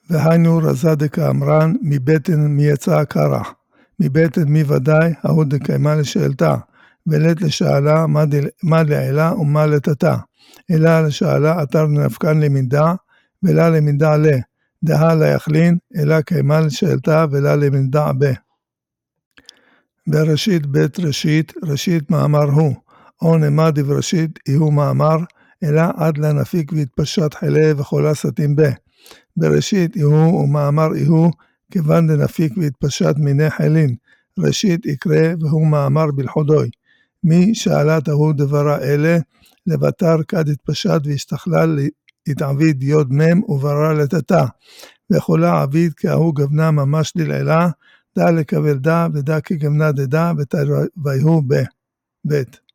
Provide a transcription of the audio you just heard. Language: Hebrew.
והיינו רזה דקאמרן, מבטן מי יצא הקרח, מבטן מי ודאי, ההוא דקיימה לשאלתה, ולת לשאלה מה לעילה ומה לתתה, אלא לשאלה אתר נפקן למידה, ולה למידה לה, דהה ליחלין, אלא קיימה לשאלתה ולה למידה בה. בראשית בית ראשית, ראשית מאמר הוא, או נמה דבראשית, יהוא מאמר, אלא עד לנפיק והתפשט חילה וחולה סתים בה. בראשית יהוא ומאמר יהוא, כיוון דנפיק והתפשט מיני חילין, ראשית יקרה והוא מאמר בלחודוי. מי שאלת ההוא דברה אלה, לבטר כד התפשט והשתכלל התעביד יוד מם וברא לתתה, וחולה עביד כהוא גבנה ממש דלעילה, דע לקבל דע ודע כגבנה דדע ותרוויהו בית.